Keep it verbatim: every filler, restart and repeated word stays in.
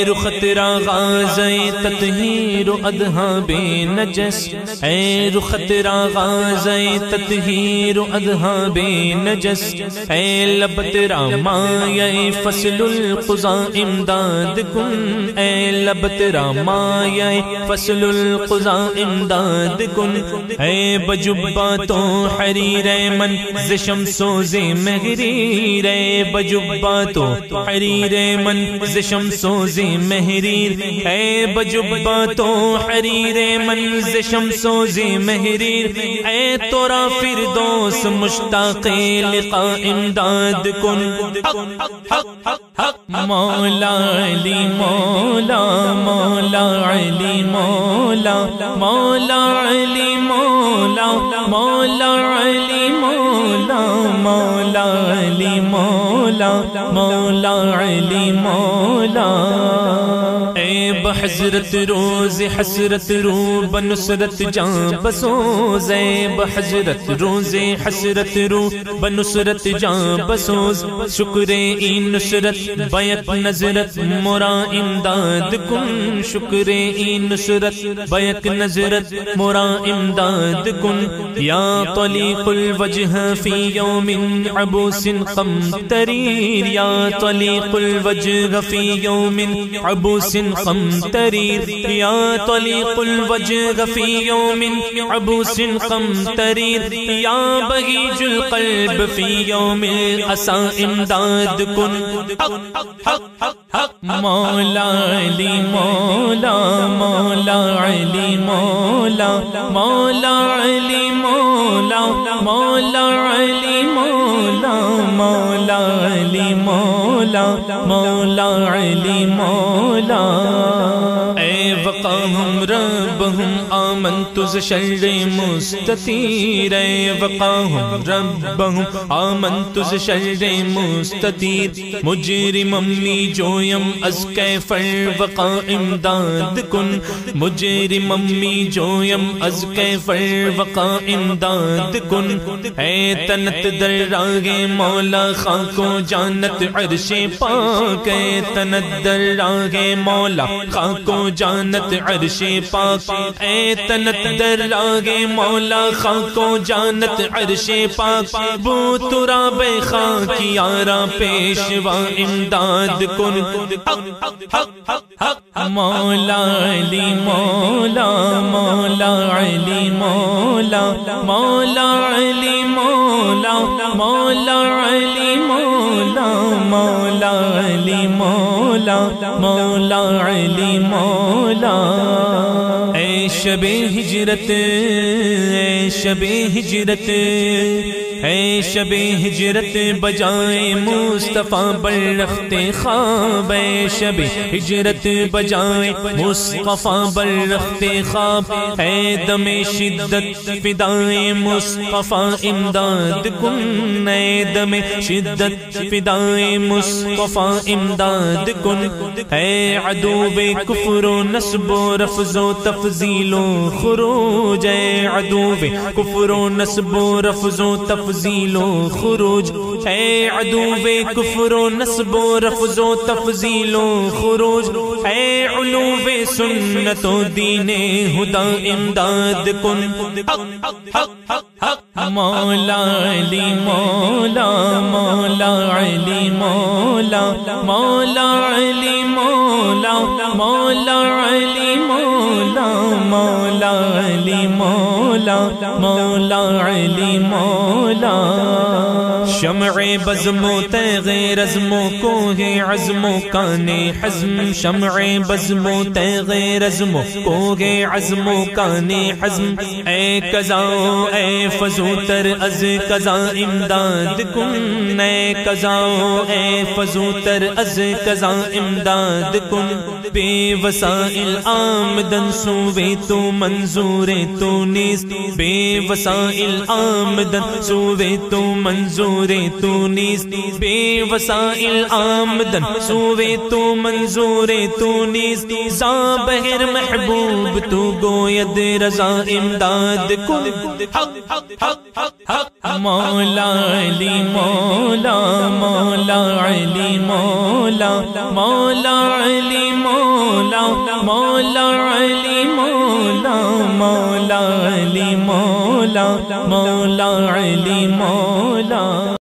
رخ تیرا غازِ تطہیر و ادھا بے نجس، اے رخ تیرا غازِ تطہیر و ادھا بے نجس، اے لب تیرا مایہ فصل القضا امداد کن، اے لب تیرا مایہ فصل القضا امداد کن، اے بجبہ تو حریر من ز شمس و ز مہریر، اے بجبہ تو حریر من ز شمس و ز مہریر، اے بجبہ تو حریر من ز شمس و ز مہریر، اے تورا فردوس مشتاق لقاء امداد کن، مولا علی مولا مولا علی مولا مولا علی مولا مولا علی مولا مولا علی مولا مولا علی مولا، اے بحضرت روز حسرت رو بنصرت جان بسوز، اے بحضرت روز حسرت رو بنصرت جان بسوز، شکر این نصرت بیت نظرت مرا امداد کن، شکر این نصرت بیت نظرت مرا امداد کن، یا طلیق الوجہ فی یوم عبوس قمطریر، یا طلیق الوجہ فی یوم عبوس قمطریر، یا طلیق الوجہ فی یوم عبوس قمطریر، یا بہیج القلب فی یوم الاسا امداد کن، مولا علی مولا مولا علی مولا مولا علی مولا مولا علی مولا مولا علی مولا مولا علی مولا، اے وقاہم ربہم آمنت ز شر مستطیر، اے وقاہم ربہم آمنت ز شر مستطیر، مجرم امی جویم از کیفر وقا امداد کن، مجرم امی جویم از کیفر وقا امداد کن، اے تنت در راہ مولا خاک و جانت عرش پاک، اے تنت در راہ مولا خاک و جانت عرش پاک، اے تنت در راہ مولا خاک و جانت عرش پاک، بو تراب خاک یارا پیشوا امداد کن، مولا علی مولا مولا علی مولا مولا علی مولا مولا علی مولا مولا علی مولا مولا علی مولا، اے شب ہجرت اے شب ہجرت اے شب ہجرت بجائے مصطفیٰ بررخت خواب، اے شب ہجرت بجائے مصطفیٰ بررخت خواب، اے دم شدت فدائے مصطفیٰ امداد کن، اے دم شدت فدائے مصطفیٰ امداد کن، اے عدو کفر و نصب و رفض و تفضیل و خروج، اے عدو کفر و نصب و رفض و تفضیل و خروج، اے عدو کفر و نصب و رفض و تفضیل و خروج، اے علو سنت و دین ہدا امداد کن، مولا علی مولا مولا علی مولا مولا علی مولا مولا علی مولا مولا علی مولا مولا علی مولا، شمع بزم و تیغ رزم و کوہ عزم و کان حزم، شمع بزم و تیغ رزم و کوہ عزم و کان حزم، اے قضا اے فزوتر از قضا امداد کن، اے قضا اے فزوتر از قضا امداد کن، بے وسائل آمدن سوے تو منظور تو نیست بے وسائل آمدن سوے تو منظور تو نیست بے وسائل آمدن سوے تو منظور تو نیست زا بہر محبوب تو گوید رضا امداد کن مولا علی مولا مولا علی مولا مولا علی مولا مولا علی مولا مولا علی مولا مولا علی مولا